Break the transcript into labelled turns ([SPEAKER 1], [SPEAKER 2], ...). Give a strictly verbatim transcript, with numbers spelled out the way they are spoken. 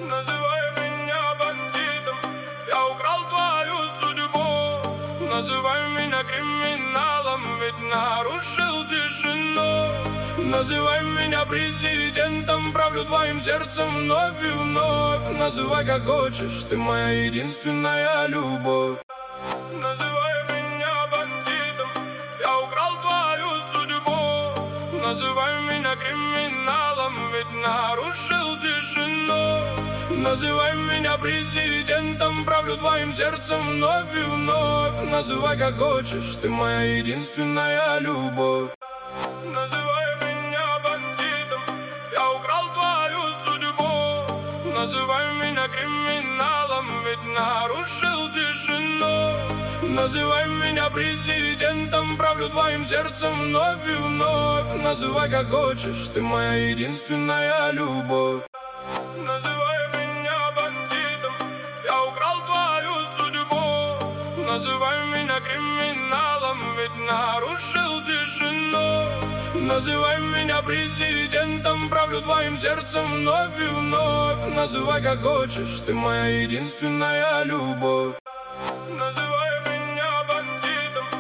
[SPEAKER 1] Называй меня бандитом, я украл твою судьбу. Называй меня криминалом, ведь нарушил тишину. Называй меня президентом, правлю твоим сердцем вновь и вновь. Называй как хочешь, ты моя единственная любовь. Называй меня бандитом, я украл твою судьбу. Называй меня криминалом, ведь нарушил тишину. Называй меня президентом, правлю твоим сердцем вновь и вновь. Называй как хочешь, ты моя единственная любовь. Называй меня бандитом, я украл твою судьбу. Называй меня криминалом, ведь нарушил тишину. Называй меня президентом, правлю твоим сердцем вновь и вновь. Называй как хочешь, ты моя единственная любовь. Называй меня бандитом, я украл твою судьбу. Называй меня криминалом, ведь нарушил тишину. Называй меня президентом, правлю твоим сердцем вновь и вновь. Называй как хочешь, ты моя единственная любовь. Называй